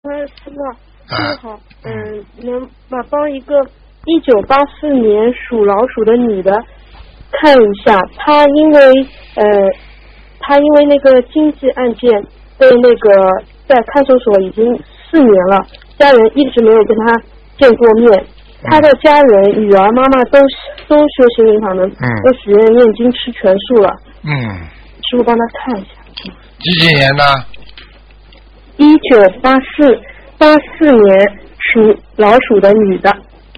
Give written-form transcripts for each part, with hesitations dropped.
师傅，师傅好，能帮一个1984年属老鼠的女的看一下，她因为那个经济案件被那个在看守所已经4年了，家人一直没有跟她见过面。她的家人、女儿、妈妈都修心灵法门，都许愿念经吃全素了。师傅帮她看一下。 几年呢 ？1984年属老鼠的女的。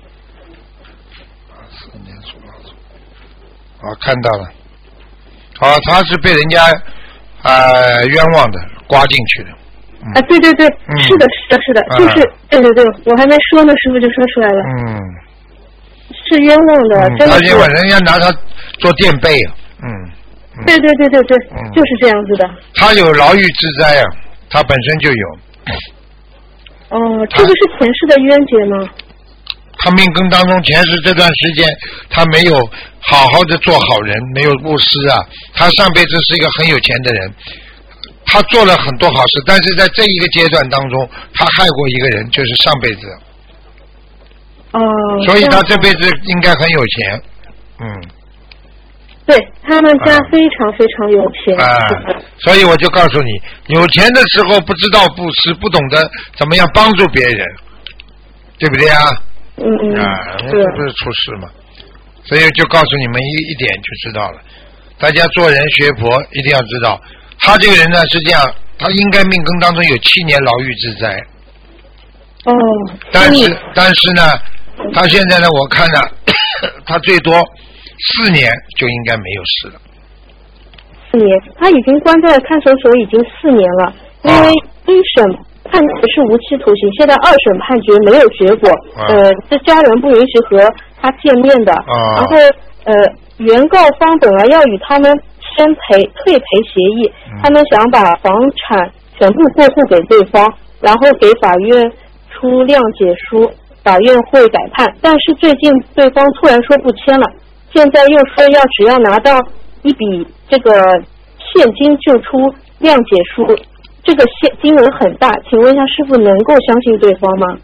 84年属老鼠。看到了。她是被人家冤枉的，刮进去的。 对，是的，就是对，我还没说呢，师傅就说出来了。是冤枉的，真的是。他冤枉，人家拿他做垫背。 对，就是这样子的。 他有牢狱之灾啊，他本身就有。 这个是前世的冤结吗？ 他命根当中前世这段时间，他没有好好的做好人，没有布施啊。他上辈子是一个很有钱的人。他做了很多好事，但是在这一个阶段当中，他害过一个人，就是上辈子。所以他这辈子应该很有钱。 对，他们家非常非常有钱。 所以我就告诉你，有钱的时候不知道布施，不懂得怎么样帮助别人，对不对啊？这不是出事嘛？所以就告诉你们一点就知道了。大家做人学佛一定要知道。他这个人呢是这样，他应该命根当中有7年牢狱之灾。但是呢，他现在呢，我看呢，他最多4年就应该没有事了。 4年，他已经关在看守所已经4年了，因为一审判决是无期徒刑，现在2审判决没有结果，这家人不允许和他见面的，然后原告方本来要与他们先退赔协议，他们想把房产全部过户给对方，然后给法院出谅解书，法院会改判。但是最近对方突然说不签了，现在又说只要拿到一笔这个现金就出谅解书，这个金额很大，请问一下师傅能够相信对方吗？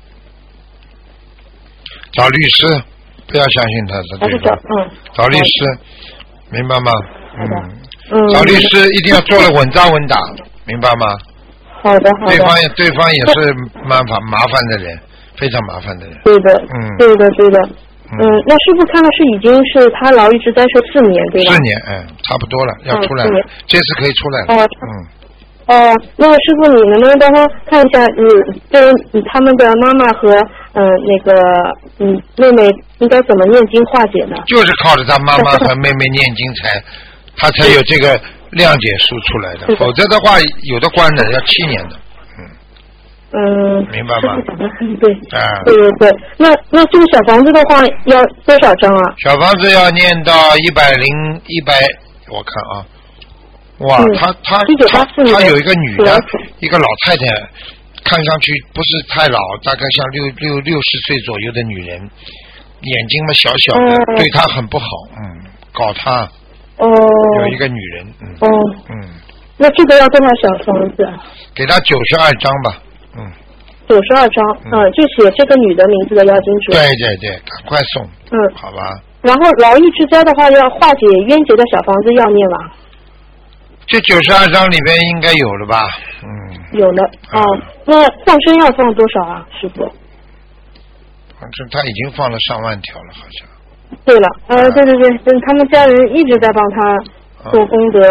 找律师，不要相信他是对方。找律师，明白吗？找律师一定要做了稳扎稳打，明白吗？ 好的。 对方也是麻烦的人，非常麻烦的人。 对的。那师傅看的是已经是他牢狱之灾是4年，对吧？4 年，差不多了，要出来了，这次可以出来了。 那个师傅，你能不能帮他看一下，对他们的妈妈和那个妹妹应该怎么念经化解呢？ 就是靠着他妈妈和妹妹念经他才有这个谅解书出来的，否则的话有的关的要7年的。明白吗？ 对。对。那这个小房子的话要多少张啊？ 小房子要念到100，我看啊，哇，他有一个女的，一个老太太，看上去不是太老，大概像60岁左右的女人，眼睛嘛小小的，对她很不好，搞她。有一个女人。 那这个要多少小房子？ 给她92张吧。 92张，就写这个女的名字的要经者。 对，赶快送。好吧。 然后劳役之灾的话，要化解冤结的小房子要念吗？ 这92张里边应该有了吧？ 有了。那放生要放多少啊，师傅？ 反正他已经放了上万条了，好像。 对了，对，他们家人一直在帮他做功德。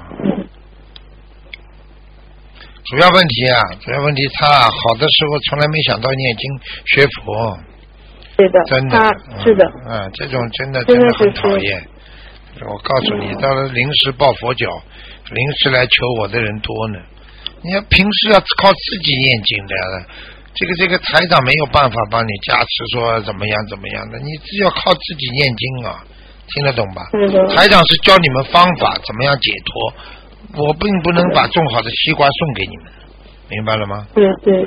主要问题他好的时候从来没想到念经学佛。 对的， 真的是的。 这种真的很讨厌。我告诉你，到了临时抱佛脚，临时来求我的人多呢。你要平时要靠自己念经的，这个台长没有办法帮你加持说怎么样的，你只要靠自己念经啊，听得懂吧？台长是教你们方法怎么样解脱，我并不能把种好的西瓜送给你们，明白了吗？ 对。